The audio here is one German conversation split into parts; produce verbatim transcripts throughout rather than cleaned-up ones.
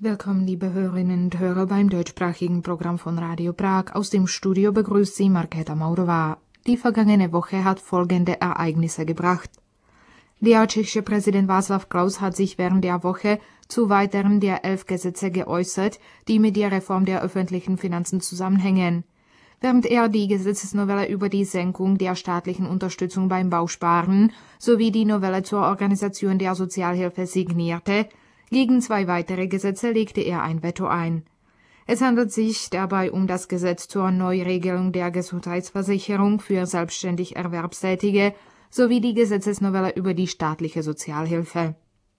Willkommen, liebe Hörerinnen und Hörer, beim deutschsprachigen Programm von Radio Prag. Aus dem Studio begrüßt Sie Markéta Maurová. Die vergangene Woche hat folgende Ereignisse gebracht. Der tschechische Präsident Václav Klaus hat sich während der Woche zu weiteren der elf Gesetze geäußert, die mit der Reform der öffentlichen Finanzen zusammenhängen. Während er die Gesetzesnovelle über die Senkung der staatlichen Unterstützung beim Bausparen sowie die Novelle zur Organisation der Sozialhilfe signierte, gegen zwei weitere Gesetze legte er ein Veto ein. Es handelt sich dabei um das Gesetz zur Neuregelung der Gesundheitsversicherung für selbstständig Erwerbstätige sowie die Gesetzesnovelle über die staatliche Sozialhilfe.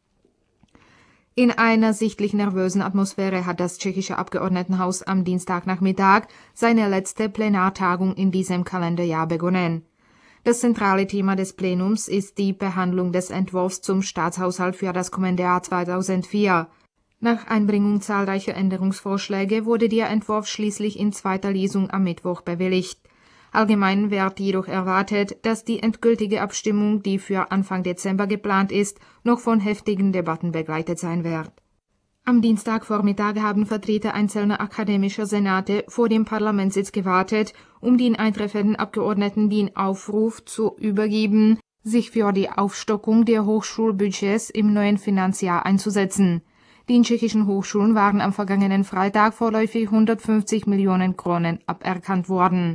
In einer sichtlich nervösen Atmosphäre hat das tschechische Abgeordnetenhaus am Dienstagnachmittag seine letzte Plenartagung in diesem Kalenderjahr begonnen. Das zentrale Thema des Plenums ist die Behandlung des Entwurfs zum Staatshaushalt für das kommende Jahr zweitausendvier. Nach Einbringung zahlreicher Änderungsvorschläge wurde der Entwurf schließlich in zweiter Lesung am Mittwoch bewilligt. Allgemein wird jedoch erwartet, dass die endgültige Abstimmung, die für Anfang Dezember geplant ist, noch von heftigen Debatten begleitet sein wird. Am Dienstagvormittag haben Vertreter einzelner akademischer Senate vor dem Parlamentssitz gewartet, um den eintreffenden Abgeordneten den Aufruf zu übergeben, sich für die Aufstockung der Hochschulbudgets im neuen Finanzjahr einzusetzen. Den tschechischen Hochschulen waren am vergangenen Freitag vorläufig hundertfünfzig Millionen Kronen aberkannt worden.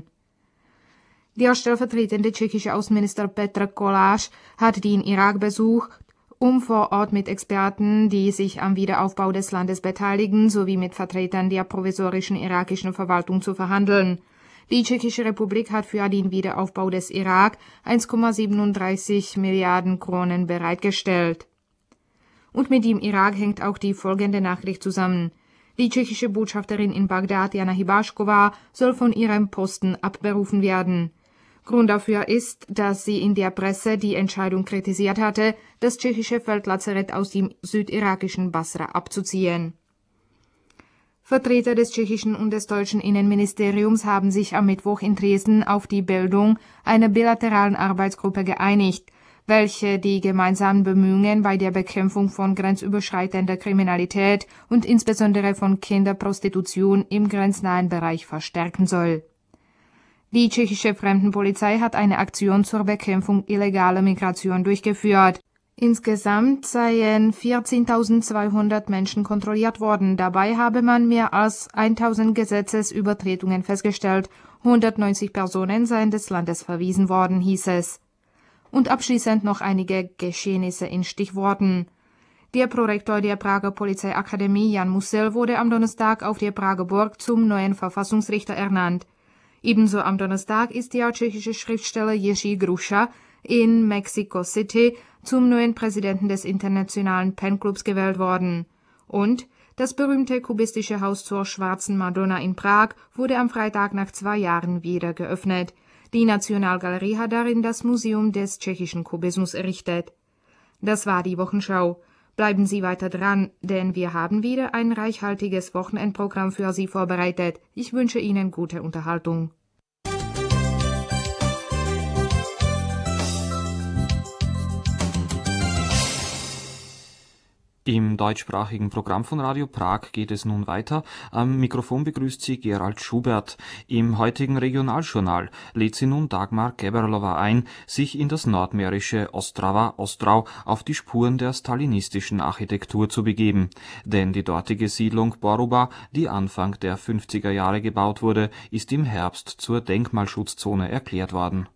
Der stellvertretende tschechische Außenminister Petr Kolář hat den Irak besucht, um vor Ort mit Experten, die sich am Wiederaufbau des Landes beteiligen, sowie mit Vertretern der provisorischen irakischen Verwaltung zu verhandeln. Die Tschechische Republik hat für den Wiederaufbau des Irak eins Komma siebenunddreißig Milliarden Kronen bereitgestellt. Und mit dem Irak hängt auch die folgende Nachricht zusammen. Die tschechische Botschafterin in Bagdad, Jana Hybášková, soll von ihrem Posten abberufen werden. Grund dafür ist, dass sie in der Presse die Entscheidung kritisiert hatte, das tschechische Feldlazarett aus dem südirakischen Basra abzuziehen. Vertreter des tschechischen und des deutschen Innenministeriums haben sich am Mittwoch in Dresden auf die Bildung einer bilateralen Arbeitsgruppe geeinigt, welche die gemeinsamen Bemühungen bei der Bekämpfung von grenzüberschreitender Kriminalität und insbesondere von Kinderprostitution im grenznahen Bereich verstärken soll. Die tschechische Fremdenpolizei hat eine Aktion zur Bekämpfung illegaler Migration durchgeführt. Insgesamt seien vierzehntausendzweihundert Menschen kontrolliert worden. Dabei habe man mehr als tausend Gesetzesübertretungen festgestellt. hundertneunzig Personen seien des Landes verwiesen worden, hieß es. Und abschließend noch einige Geschehnisse in Stichworten. Der Prorektor der Prager Polizeiakademie, Jan Musil, wurde am Donnerstag auf der Prager Burg zum neuen Verfassungsrichter ernannt. Ebenso am Donnerstag ist der tschechische Schriftsteller Jiří Gruša in Mexico City zum neuen Präsidenten des internationalen Pen-Clubs gewählt worden. Und das berühmte kubistische Haus zur Schwarzen Madonna in Prag wurde am Freitag nach zwei Jahren wieder geöffnet. Die Nationalgalerie hat darin das Museum des tschechischen Kubismus errichtet. Das war die Wochenschau. Bleiben Sie weiter dran, denn wir haben wieder ein reichhaltiges Wochenendprogramm für Sie vorbereitet. Ich wünsche Ihnen gute Unterhaltung. Im deutschsprachigen Programm von Radio Prag geht es nun weiter. Am Mikrofon begrüßt Sie Gerald Schubert. Im heutigen Regionaljournal lädt sie nun Dagmar Geberlova ein, sich in das nordmährische Ostrava-Ostrau auf die Spuren der stalinistischen Architektur zu begeben. Denn die dortige Siedlung Poruba, die Anfang der fünfziger Jahre gebaut wurde, ist im Herbst zur Denkmalschutzzone erklärt worden.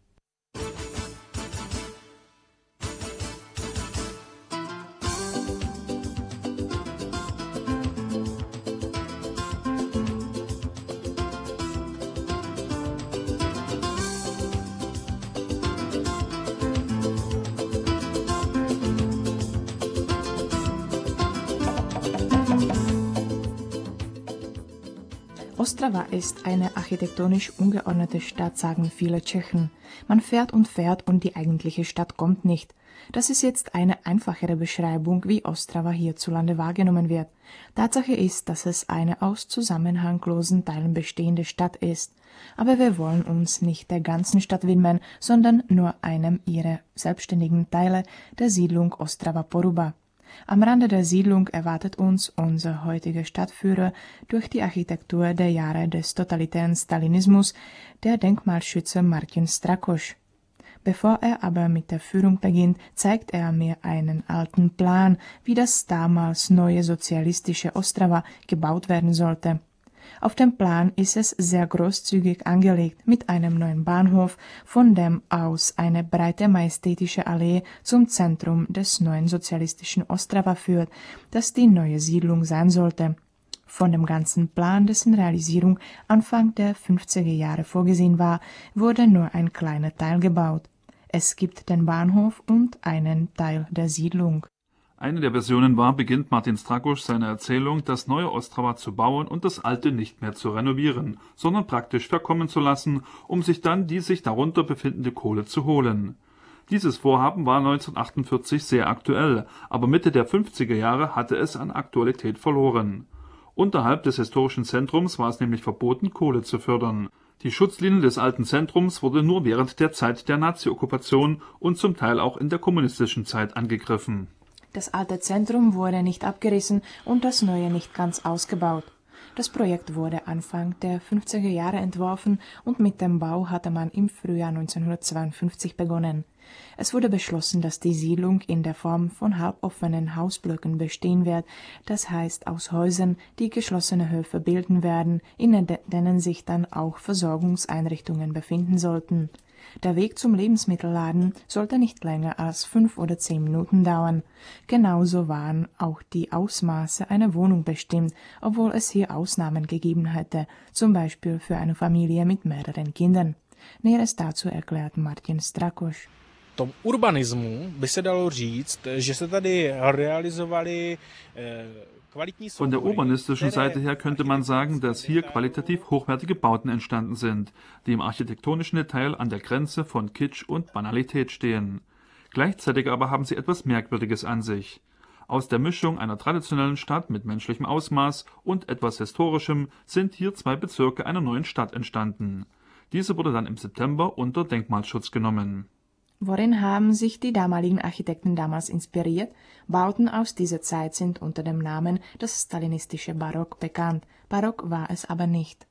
Ostrava ist eine architektonisch ungeordnete Stadt, sagen viele Tschechen. Man fährt und fährt und die eigentliche Stadt kommt nicht. Das ist jetzt eine einfachere Beschreibung, wie Ostrava hierzulande wahrgenommen wird. Tatsache ist, dass es eine aus zusammenhanglosen Teilen bestehende Stadt ist. Aber wir wollen uns nicht der ganzen Stadt widmen, sondern nur einem ihrer selbstständigen Teile, der Siedlung Ostrava Poruba. Am Rande der Siedlung erwartet uns unser heutiger Stadtführer durch die Architektur der Jahre des totalitären Stalinismus, der Denkmalschützer Martin Strakosch. Bevor er aber mit der Führung beginnt, zeigt er mir einen alten Plan, wie das damals neue sozialistische Ostrava gebaut werden sollte. Auf dem Plan ist es sehr großzügig angelegt mit einem neuen Bahnhof, von dem aus eine breite majestätische Allee zum Zentrum des neuen sozialistischen Ostrava führt, das die neue Siedlung sein sollte. Von dem ganzen Plan, dessen Realisierung Anfang der fünfziger Jahre vorgesehen war, wurde nur ein kleiner Teil gebaut. Es gibt den Bahnhof und einen Teil der Siedlung. Eine der Versionen war, beginnt Martin Strakosch seine Erzählung, das neue Ostrava zu bauen und das alte nicht mehr zu renovieren, sondern praktisch verkommen zu lassen, um sich dann die sich darunter befindende Kohle zu holen. Dieses Vorhaben war neunzehnhundertachtundvierzig sehr aktuell, aber Mitte der fünfziger Jahre hatte es an Aktualität verloren. Unterhalb des historischen Zentrums war es nämlich verboten, Kohle zu fördern. Die Schutzlinie des alten Zentrums wurde nur während der Zeit der Nazi-Okkupation und zum Teil auch in der kommunistischen Zeit angegriffen. Das alte Zentrum wurde nicht abgerissen und das neue nicht ganz ausgebaut. Das Projekt wurde Anfang der fünfziger Jahre entworfen und mit dem Bau hatte man im Frühjahr neunzehnhundertzweiundfünfzig begonnen. Es wurde beschlossen, dass die Siedlung in der Form von halboffenen Hausblöcken bestehen wird, das heißt aus Häusern, die geschlossene Höfe bilden werden, in denen sich dann auch Versorgungseinrichtungen befinden sollten. Der Weg zum Lebensmittelladen sollte nicht länger als fünf oder zehn Minuten dauern. Genauso waren auch die Ausmaße einer Wohnung bestimmt, obwohl es hier Ausnahmen gegeben hätte, zum Beispiel für eine Familie mit mehreren Kindern. Näheres dazu erklärt Martin Strakosch. Tom urbanismu by se dalo říct, že se tady realizovaly kvalitní Von der urbanistischen Seite her könnte man sagen, dass hier qualitativ hochwertige Bauten entstanden sind, die im architektonischen Detail an der Grenze von Kitsch und Banalität stehen. Gleichzeitig aber haben sie etwas Merkwürdiges an sich. Aus der Mischung einer traditionellen Stadt mit menschlichem Ausmaß und etwas Historischem sind hier zwei Bezirke einer neuen Stadt entstanden. Diese wurde dann im September unter Denkmalschutz genommen. Worin haben sich die damaligen Architekten damals inspiriert? Bauten aus dieser Zeit sind unter dem Namen das stalinistische Barock bekannt. Barock war es aber nicht.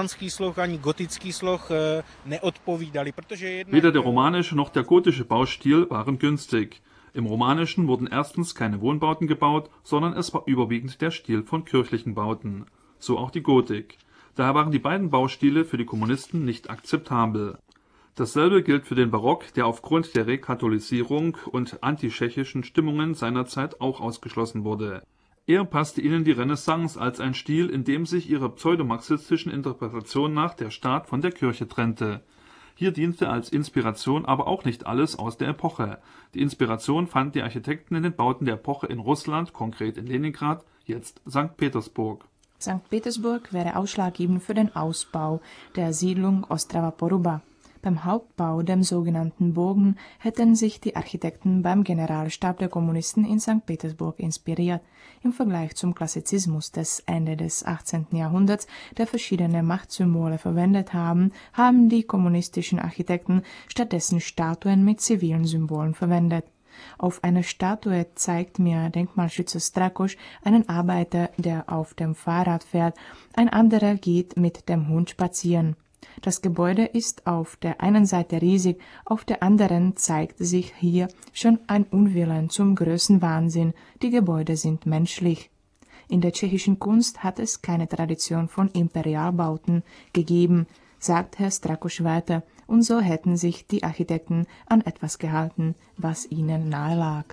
Weder der romanische noch der gotische Baustil waren günstig. Im Romanischen wurden erstens keine Wohnbauten gebaut, sondern es war überwiegend der Stil von kirchlichen Bauten. So auch die Gotik. Daher waren die beiden Baustile für die Kommunisten nicht akzeptabel. Dasselbe gilt für den Barock, der aufgrund der Rekatholisierung und antitschechischen Stimmungen seiner Zeit auch ausgeschlossen wurde. Eher passte ihnen die Renaissance als ein Stil, in dem sich ihrer pseudomarxistischen Interpretation nach der Staat von der Kirche trennte. Hier diente als Inspiration aber auch nicht alles aus der Epoche. Die Inspiration fanden die Architekten in den Bauten der Epoche in Russland, konkret in Leningrad, jetzt Sankt Petersburg. Sankt Petersburg wäre ausschlaggebend für den Ausbau der Siedlung Ostrava Poruba. Beim Hauptbau, dem sogenannten Bogen, hätten sich die Architekten beim Generalstab der Kommunisten in Sankt Petersburg inspiriert. Im Vergleich zum Klassizismus des Ende des achtzehnten Jahrhunderts, der verschiedene Machtsymbole verwendet haben, haben die kommunistischen Architekten stattdessen Statuen mit zivilen Symbolen verwendet. Auf einer Statue zeigt mir Denkmalschützer Strakosch einen Arbeiter, der auf dem Fahrrad fährt, ein anderer geht mit dem Hund spazieren. Das Gebäude ist auf der einen Seite riesig, auf der anderen zeigt sich hier schon ein Unwillen zum Größenwahnsinn. Die Gebäude sind menschlich. In der tschechischen Kunst hat es keine Tradition von Imperialbauten gegeben, sagt Herr Strakosch weiter, und so hätten sich die Architekten an etwas gehalten, was ihnen nahe lag.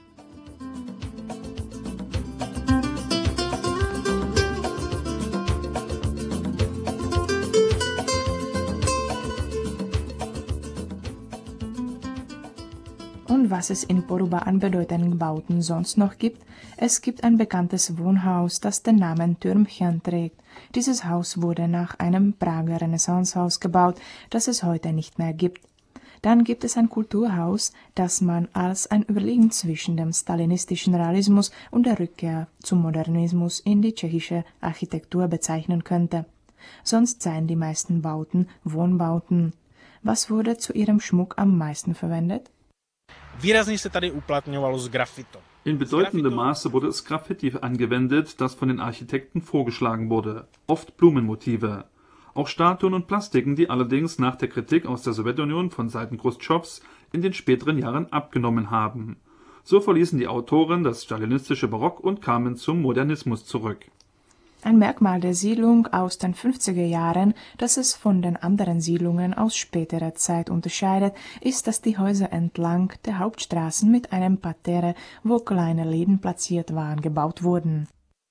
Und was es in Poruba an bedeutenden Bauten sonst noch gibt? Es gibt ein bekanntes Wohnhaus, das den Namen Türmchen trägt. Dieses Haus wurde nach einem Prager Renaissancehaus gebaut, das es heute nicht mehr gibt. Dann gibt es ein Kulturhaus, das man als ein Überlegen zwischen dem stalinistischen Realismus und der Rückkehr zum Modernismus in die tschechische Architektur bezeichnen könnte. Sonst seien die meisten Bauten Wohnbauten. Was wurde zu ihrem Schmuck am meisten verwendet? Výrazně se tady uplatňovalo z grafito. In bedeutendem Maße wurde es Graffiti angewendet, das von den Architekten vorgeschlagen wurde, oft Blumenmotive. Auch Statuen und Plastiken, die allerdings nach der Kritik aus der Sowjetunion von Seiten Chruschtschovs in den späteren Jahren abgenommen haben. So verließen die Autoren das stalinistische Barock und kamen zum Modernismus zurück. Ein Merkmal der Siedlung aus den fünfziger Jahren, das es von den anderen Siedlungen aus späterer Zeit unterscheidet, ist, dass die Häuser entlang der Hauptstraßen mit einem Parterre, wo kleine Läden platziert waren, gebaut wurden.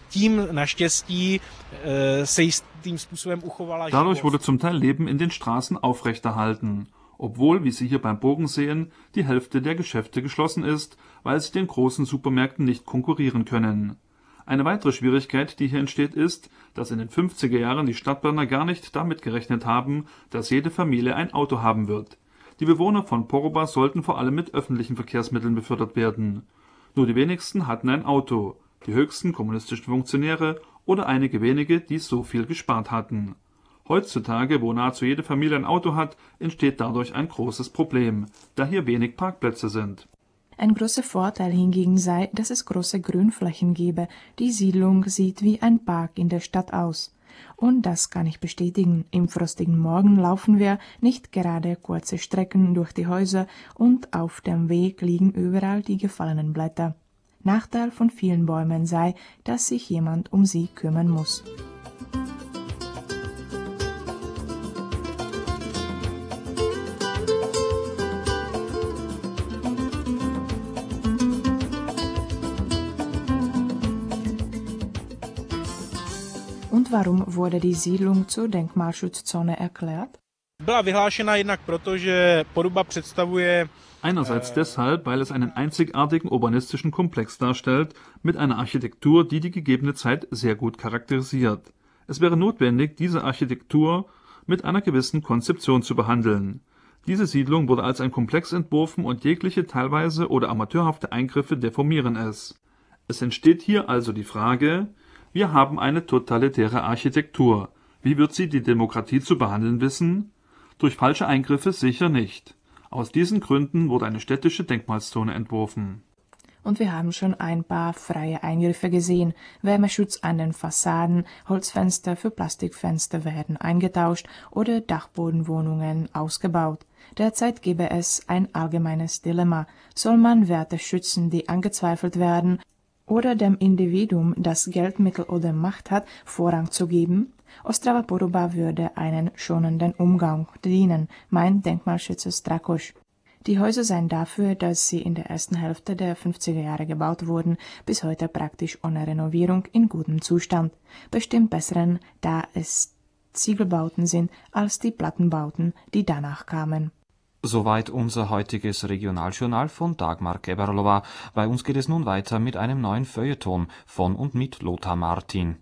Dadurch wurde zum Teil Leben in den Straßen aufrechterhalten, obwohl, wie Sie hier beim Bogen sehen, die Hälfte der Geschäfte geschlossen ist, weil sie den großen Supermärkten nicht konkurrieren können. Eine weitere Schwierigkeit, die hier entsteht, ist, dass in den fünfziger Jahren die Stadtplaner gar nicht damit gerechnet haben, dass jede Familie ein Auto haben wird. Die Bewohner von Poroba sollten vor allem mit öffentlichen Verkehrsmitteln befördert werden. Nur die wenigsten hatten ein Auto, die höchsten kommunistischen Funktionäre oder einige wenige, die so viel gespart hatten. Heutzutage, wo nahezu jede Familie ein Auto hat, entsteht dadurch ein großes Problem, da hier wenig Parkplätze sind. Ein großer Vorteil hingegen sei, dass es große Grünflächen gebe. Die Siedlung sieht wie ein Park in der Stadt aus. Und das kann ich bestätigen. Im frostigen Morgen laufen wir nicht gerade kurze Strecken durch die Häuser und auf dem Weg liegen überall die gefallenen Blätter. Nachteil von vielen Bäumen sei, dass sich jemand um sie kümmern muss. Und warum wurde die Siedlung zur Denkmalschutzzone erklärt? Einerseits deshalb, weil es einen einzigartigen urbanistischen Komplex darstellt, mit einer Architektur, die die gegebene Zeit sehr gut charakterisiert. Es wäre notwendig, diese Architektur mit einer gewissen Konzeption zu behandeln. Diese Siedlung wurde als ein Komplex entworfen und jegliche teilweise oder amateurhafte Eingriffe deformieren es. Es entsteht hier also die Frage: Wir haben eine totalitäre Architektur. Wie wird sie die Demokratie zu behandeln wissen? Durch falsche Eingriffe sicher nicht. Aus diesen Gründen wurde eine städtische Denkmalszone entworfen. Und wir haben schon ein paar freie Eingriffe gesehen. Wärmeschutz an den Fassaden, Holzfenster für Plastikfenster werden eingetauscht oder Dachbodenwohnungen ausgebaut. Derzeit gäbe es ein allgemeines Dilemma. Soll man Werte schützen, die angezweifelt werden, oder dem Individuum, das Geldmittel oder Macht hat, Vorrang zu geben? Ostrava Poroba würde einen schonenden Umgang dienen, meint Denkmalschützer Strakosch. Die Häuser seien dafür, dass sie in der ersten Hälfte der fünfziger Jahre gebaut wurden, bis heute praktisch ohne Renovierung in gutem Zustand. Bestimmt besseren, da es Ziegelbauten sind, als die Plattenbauten, die danach kamen. Soweit unser heutiges Regionaljournal von Dagmar Geberlova. Bei uns geht es nun weiter mit einem neuen Feuilleton von und mit Lothar Martin.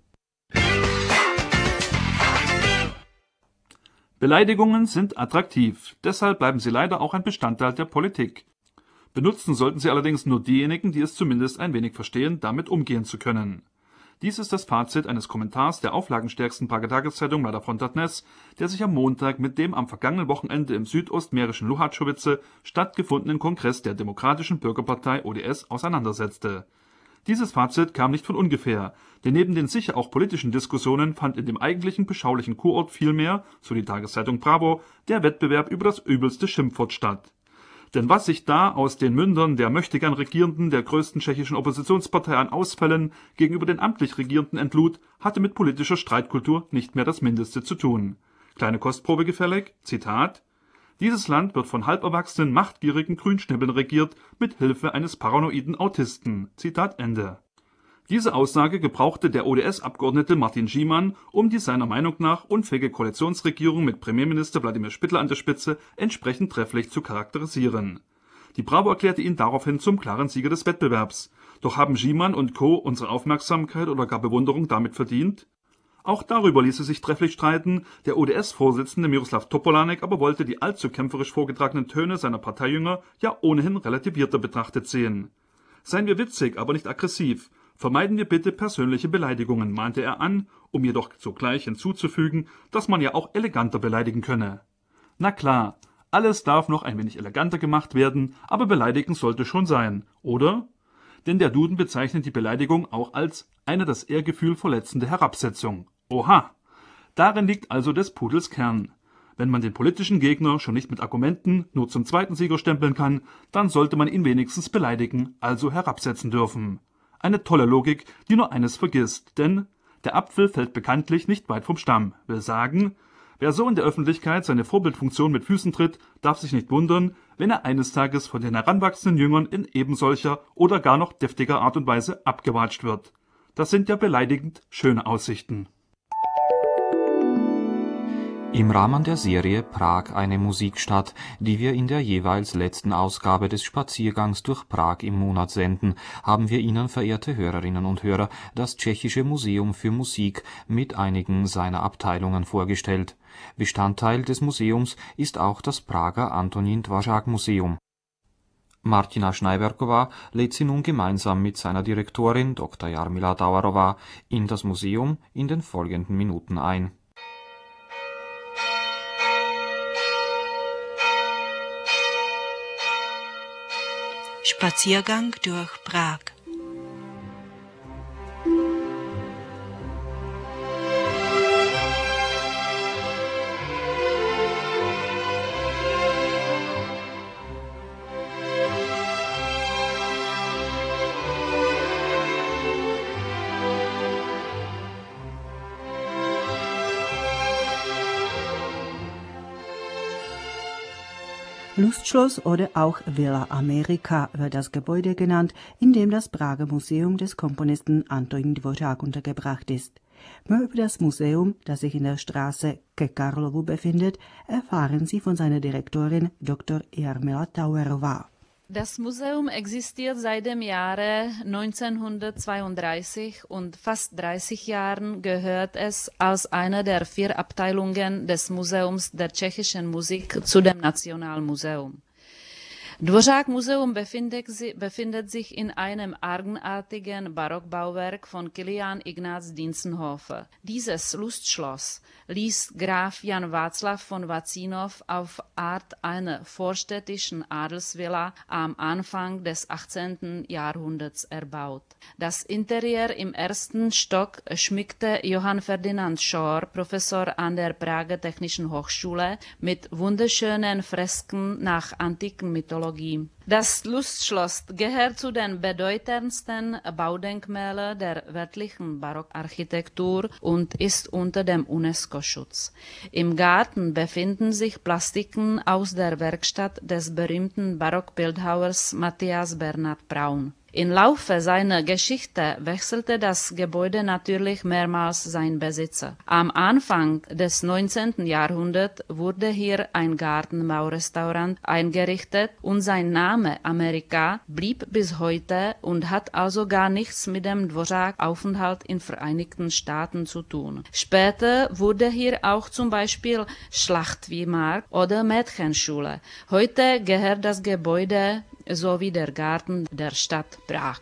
Beleidigungen sind attraktiv, deshalb bleiben sie leider auch ein Bestandteil der Politik. Benutzen sollten sie allerdings nur diejenigen, die es zumindest ein wenig verstehen, damit umgehen zu können. Dies ist das Fazit eines Kommentars der auflagenstärksten Prager Tageszeitung Mladá fronta dnes, der sich am Montag mit dem am vergangenen Wochenende im südostmährischen Luhačovice stattgefundenen Kongress der Demokratischen Bürgerpartei O D S auseinandersetzte. Dieses Fazit kam nicht von ungefähr, denn neben den sicher auch politischen Diskussionen fand in dem eigentlichen beschaulichen Kurort vielmehr, so die Tageszeitung Bravo, der Wettbewerb über das übelste Schimpfwort statt. Denn was sich da aus den Mündern der möchtegern Regierenden der größten tschechischen Oppositionspartei an Ausfällen gegenüber den amtlich Regierenden entlud, hatte mit politischer Streitkultur nicht mehr das Mindeste zu tun. Kleine Kostprobe gefällig, Zitat: Dieses Land wird von halberwachsenen, machtgierigen Grünschnäbeln regiert, mit Hilfe eines paranoiden Autisten. Zitat Ende. Diese Aussage gebrauchte der O D S-Abgeordnete Martin Szyman, um die seiner Meinung nach unfähige Koalitionsregierung mit Premierminister Wladimir Špidla an der Spitze entsprechend trefflich zu charakterisieren. Die Bravo erklärte ihn daraufhin zum klaren Sieger des Wettbewerbs. Doch haben Szyman und Co. unsere Aufmerksamkeit oder gar Bewunderung damit verdient? Auch darüber ließe sich trefflich streiten, der O D S-Vorsitzende Miroslav Topolánek aber wollte die allzu kämpferisch vorgetragenen Töne seiner Parteijünger ja ohnehin relativierter betrachtet sehen. Seien wir witzig, aber nicht aggressiv. Vermeiden wir bitte persönliche Beleidigungen, mahnte er an, um jedoch sogleich hinzuzufügen, dass man ja auch eleganter beleidigen könne. Na klar, alles darf noch ein wenig eleganter gemacht werden, aber beleidigen sollte schon sein, oder? denn der Duden bezeichnet die Beleidigung auch als eine das Ehrgefühl verletzende Herabsetzung. Oha! Darin liegt also des Pudels Kern. Wenn man den politischen Gegner schon nicht mit Argumenten nur zum zweiten Sieger stempeln kann, dann sollte man ihn wenigstens beleidigen, also herabsetzen dürfen. Eine tolle Logik, die nur eines vergisst, denn der Apfel fällt bekanntlich nicht weit vom Stamm. Will sagen, wer so in der Öffentlichkeit seine Vorbildfunktion mit Füßen tritt, darf sich nicht wundern, wenn er eines Tages von den heranwachsenden Jüngern in ebensolcher oder gar noch deftiger Art und Weise abgewatscht wird. Das sind ja beleidigend schöne Aussichten. Im Rahmen der Serie Prag eine Musikstadt, die wir in der jeweils letzten Ausgabe des Spaziergangs durch Prag im Monat senden, haben wir Ihnen, verehrte Hörerinnen und Hörer, das Tschechische Museum für Musik mit einigen seiner Abteilungen vorgestellt. Bestandteil des Museums ist auch das Prager Antonín Dvořák Museum. Martina Schneiberková lädt Sie nun gemeinsam mit seiner Direktorin Doktor Jarmila Dauerová in das Museum in den folgenden Minuten ein. Spaziergang durch Prag. Lustschloss oder auch Villa America wird das Gebäude genannt, in dem das Prager Museum des Komponisten Antonín Dvořák untergebracht ist. Mehr über das Museum, das sich in der Straße Ke Karlovu befindet, erfahren Sie von seiner Direktorin Doktor Jarmila Dauerová. Das Museum existiert seit dem Jahre neunzehnhundertzweiunddreißig und fast dreißig Jahren gehört es als eine der vier Abteilungen des Museums der tschechischen Musik zu dem Nationalmuseum. Dvořák Museum befindet, befindet sich in einem argenartigen Barockbauwerk von Kilián Ignác Dientzenhofer. Dieses Lustschloss ließ Graf Jan Václav von Vacínow auf Art einer vorstädtischen Adelsvilla am Anfang des achtzehnten Jahrhunderts erbaut. Das Interieur im ersten Stock schmückte Johann Ferdinand Schor, Professor an der Prager Technischen Hochschule, mit wunderschönen Fresken nach antiken Mythologie. Das Lustschloss gehört zu den bedeutendsten Baudenkmälern der weltlichen Barockarchitektur und ist unter dem UNESCO-Schutz. Im Garten befinden sich Plastiken aus der Werkstatt des berühmten Barockbildhauers Matthias Bernhard Braun. Im Laufe seiner Geschichte wechselte das Gebäude natürlich mehrmals seinen Besitzer. Am Anfang des neunzehnten Jahrhunderts wurde hier ein Gartenbaurestaurant eingerichtet und sein Name Amerika blieb bis heute und hat also gar nichts mit dem Dvořák-Aufenthalt in Vereinigten Staaten zu tun. Später wurde hier auch zum Beispiel Schlachtviehmarkt oder Mädchenschule. Heute gehört das Gebäude sowie der Garten der Stadt Prag.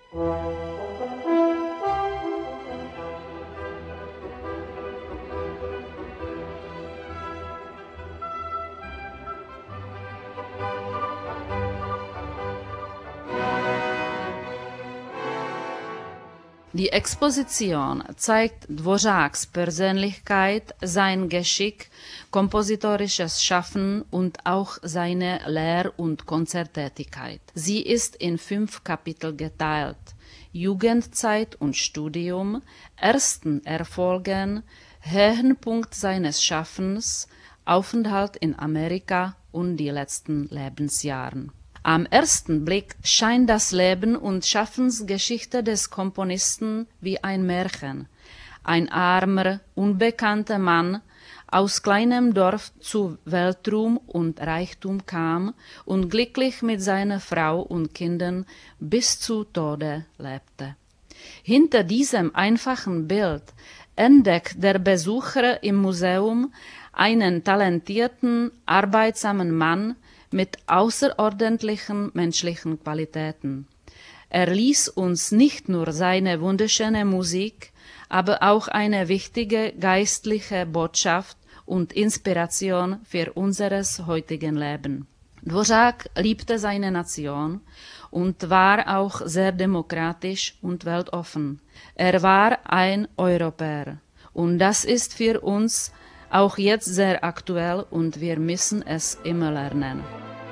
Die Exposition zeigt Dvořáks Persönlichkeit, sein Geschick, kompositorisches Schaffen und auch seine Lehr- und Konzerttätigkeit. Sie ist in fünf Kapitel geteilt: Jugendzeit und Studium, ersten Erfolgen, Höhepunkt seines Schaffens, Aufenthalt in Amerika und die letzten Lebensjahre. Am ersten Blick scheint das Leben und Schaffensgeschichte des Komponisten wie ein Märchen. Ein armer, unbekannter Mann aus kleinem Dorf zu Weltruhm und Reichtum kam und glücklich mit seiner Frau und Kindern bis zu Tode lebte. Hinter diesem einfachen Bild entdeckt der Besucher im Museum einen talentierten, arbeitsamen Mann mit außerordentlichen menschlichen Qualitäten. Er ließ uns nicht nur seine wunderschöne Musik, aber auch eine wichtige geistliche Botschaft und Inspiration für unseres heutigen Leben. Dvořák liebte seine Nation und war auch sehr demokratisch und weltoffen. Er war ein Europäer. Und das ist für uns auch jetzt sehr aktuell und wir müssen es immer lernen.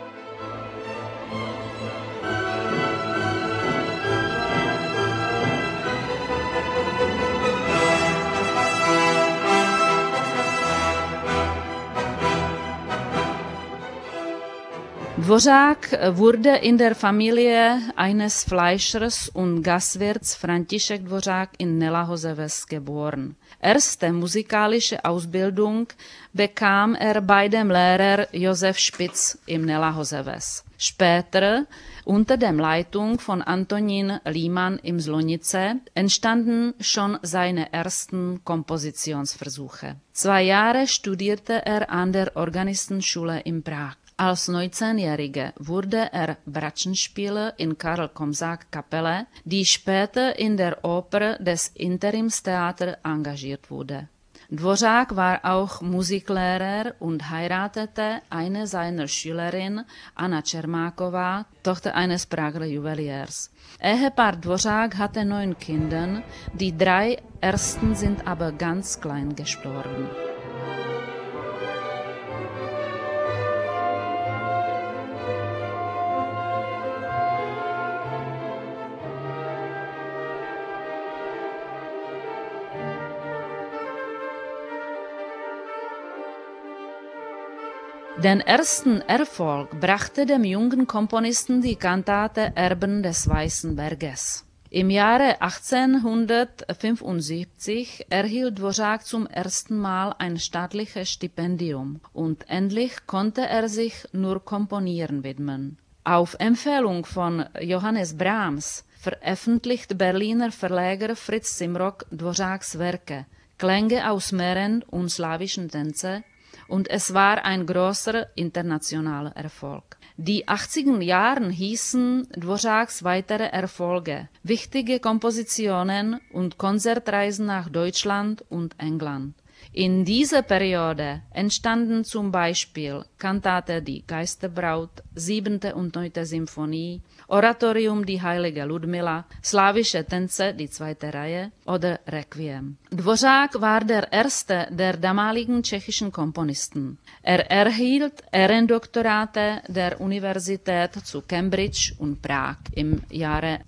Dvořák wurde in der Familie eines Fleischers und Gastwirts František Dvořák in Nelahoseves geboren. Erste musikalische Ausbildung bekam er bei dem Lehrer Josef Spitz im Nelahoseves. Später, unter der Leitung von Antonín Líman im Slonice, entstanden schon seine ersten Kompositionsversuche. Zwei Jahre studierte er an der Organistenschule in Prag. Als neunzehnjähriger wurde er Bratschenspieler in Karl Komsak Kapelle, die später in der Oper des Interimstheater engagiert wurde. Dvořák war auch Musiklehrer und heiratete eine seiner Schülerinnen, Anna Čermáková, Tochter eines Prager Juweliers. Ehepaar Dvořák hatte neun Kinder, die drei ersten sind aber ganz klein gestorben. Den ersten Erfolg brachte dem jungen Komponisten die Kantate Erben des Weißen Berges. Im Jahre achtzehnhundertfünfundsiebzig erhielt Dvořák zum ersten Mal ein staatliches Stipendium und endlich konnte er sich nur Komponieren widmen. Auf Empfehlung von Johannes Brahms veröffentlichte Berliner Verleger Fritz Simrock Dvořáks Werke, Klänge aus Mähren und slawischen Tänze, und es war ein großer internationaler Erfolg. Die achtziger Jahren hießen Dvořáks weitere Erfolge, wichtige Kompositionen und Konzertreisen nach Deutschland und England. In dieser Periode entstanden zum Beispiel Kantate Die Geisterbraut, siebente und neunte Symphonie, Oratorium Die heilige Ludmila, slawische Tänze, die zweite Reihe oder Requiem. Dvořák war der erste der damaligen tschechischen Komponisten. Er erhielt Ehrendoktorate der Universität zu Cambridge und Prag im Jahre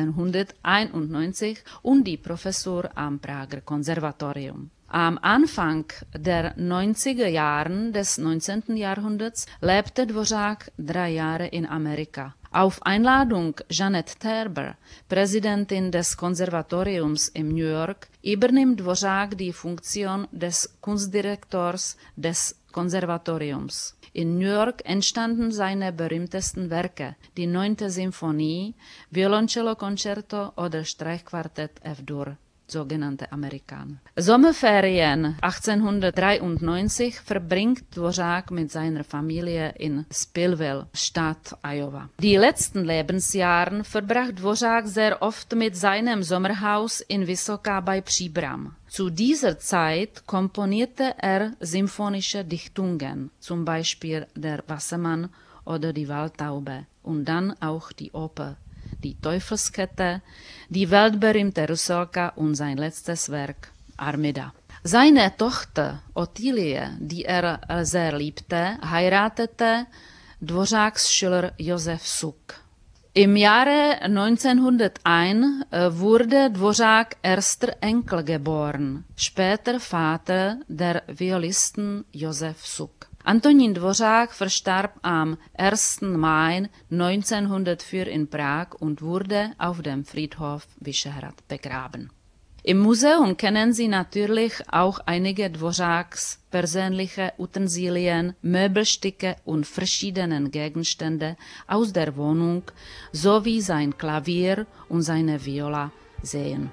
achtzehnhunderteinundneunzig und die Professur am Prager Konservatorium. Am Anfang der neunziger Jahren des neunzehnten Jahrhunderts lebte Dvořák drei Jahre in Amerika. Auf Einladung Jeanette Terber, Präsidentin des Konservatoriums in New York, übernimmt Dvořák die Funktion des Kunstdirektors des Konservatoriums. In New York entstanden seine berühmtesten Werke, die neunte Symphonie, Violoncello-Konzerto oder Streichquartett F-Dur. Sogenannte Amerikaner. Sommerferien achtzehnhundertdreiundneunzig verbringt Dvořák mit seiner Familie in Spillville, Staat Iowa. Die letzten Lebensjahre verbrachte Dvořák sehr oft mit seinem Sommerhaus in Vysoká bei Příbram. Zu dieser Zeit komponierte er symphonische Dichtungen, zum Beispiel der Wassermann oder die Waldtaube und dann auch die Oper Die Teufelskette, die weltberühmte Russelka und sein letztes Werk, Armida. Seine Tochter Ottilie, die er sehr liebte, heiratete Dvořáks Schüler Josef Suk. Im Jahre neunzehnhunderteins wurde Dvořák erster Enkel geboren, später Vater der Violisten Josef Suk. Antonín Dvořák verstarb am ersten Mai neunzehnhundertvier in Prag und wurde auf dem Friedhof Vyšehrad begraben. Im Museum kennen Sie natürlich auch einige Dvořáks persönliche Utensilien, Möbelstücke und verschiedene Gegenstände aus der Wohnung sowie sein Klavier und seine Viola sehen.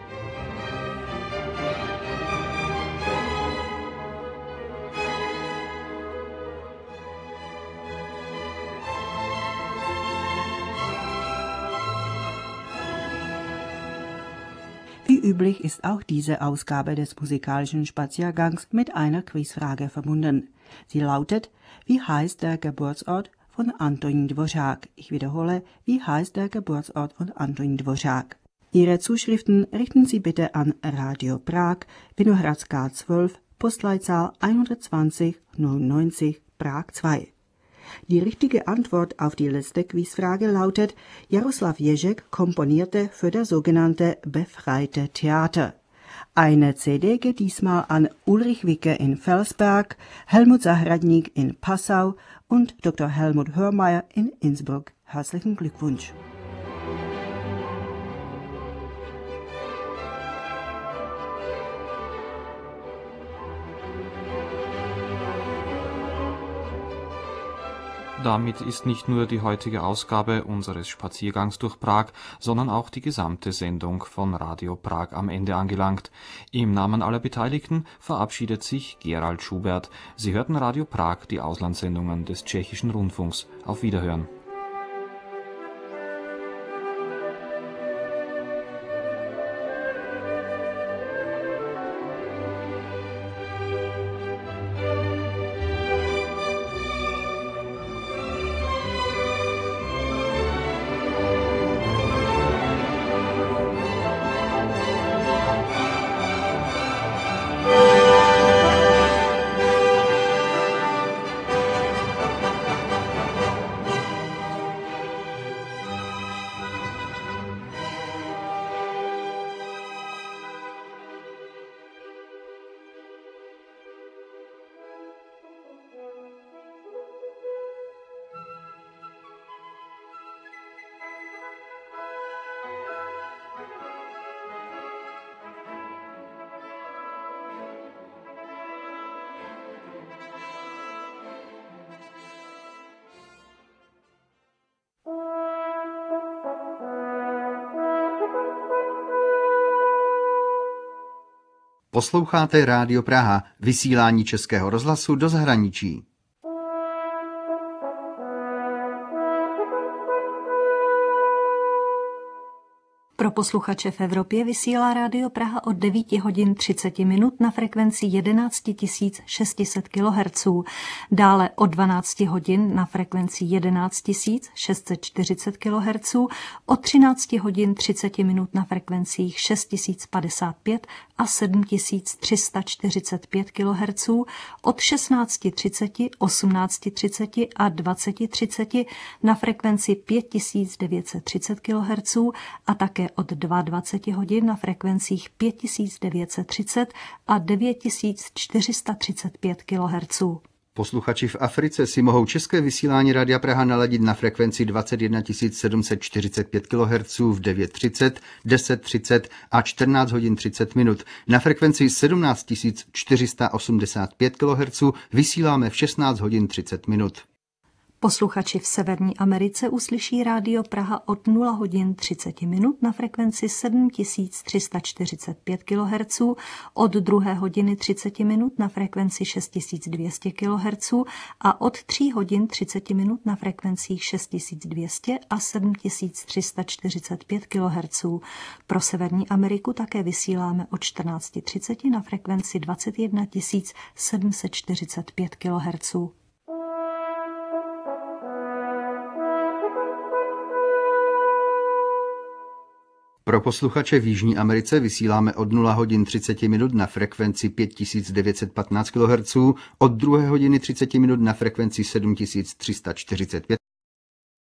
Wie üblich ist auch diese Ausgabe des musikalischen Spaziergangs mit einer Quizfrage verbunden. Sie lautet: Wie heißt der Geburtsort von Antonín Dvořák. Ich wiederhole, wie heißt der Geburtsort von Antonín Dvořák? Ihre Zuschriften richten Sie bitte an Radio Prag, Vinohradská zwölf, Postleitzahl hundertzwanzig null neunzig, Prag zwei. Die richtige Antwort auf die letzte Quizfrage lautet, Jaroslav Ježek komponierte für das sogenannte Befreite Theater. Eine C D geht diesmal an Ulrich Wicke in Felsberg, Helmut Zahradník in Passau und Doktor Helmut Hörmeier in Innsbruck. Herzlichen Glückwunsch! Damit ist nicht nur die heutige Ausgabe unseres Spaziergangs durch Prag, sondern auch die gesamte Sendung von Radio Prag am Ende angelangt. Im Namen aller Beteiligten verabschiedet sich Gerald Schubert. Sie hörten Radio Prag, die Auslandssendungen des Tschechischen Rundfunks. Auf Wiederhören. Posloucháte Rádio Praha, vysílání Českého rozhlasu do zahraničí. Pro posluchače v Evropě vysílá Rádio Praha od devět hodin třicet minut na frekvenci jedenáct tisíc šest set kilohertzů, dále od dvanáct hodin na frekvenci jedenáct tisíc šest set čtyřicet kilohertzů, od třináct hodin třicet minut na frekvencích šest tisíc padesát pět a sedm tisíc tři sta čtyřicet pět kilohertzů, od šestnáct třicet, osmnáct třicet a dvacet třicet na frekvenci pět tisíc devět set třicet kilohertzů a také od dvacet dva hodin na frekvencích pět tisíc devět set třicet a devět tisíc čtyři sta třicet pět kilohertzů. Posluchači v Africe si mohou české vysílání Rádia Praha naladit na frekvenci dvacet jedna tisíc sedm set čtyřicet pět kilohertzů v devět třicet, deset třicet a čtrnáct hodin třicet minut. Na frekvenci sedmnáct tisíc čtyři sta osmdesát pět kilohertzů vysíláme v šestnáct hodin třicet minut. Posluchači v Severní Americe uslyší Rádio Praha od nula hodin třicet minut na frekvenci sedm tisíc tři sta čtyřicet pět kilohertzů, od druhé hodiny třicet minut na frekvenci šest tisíc dvě stě kilohertzů a od tří hodin třicet minut na frekvencích šest tisíc dvě stě a sedm tisíc tři sta čtyřicet pět kilohertzů. Pro Severní Ameriku také vysíláme od čtrnáct třicet na frekvenci dvacet jedna tisíc sedm set čtyřicet pět kilohertzů. Pro posluchače v Jižní Americe vysíláme od nula hodin třicet minut na frekvenci pět tisíc devět set patnáct kilohertzů, od druhé hodiny třicet minut na frekvenci sedm tisíc tři sta čtyřicet pět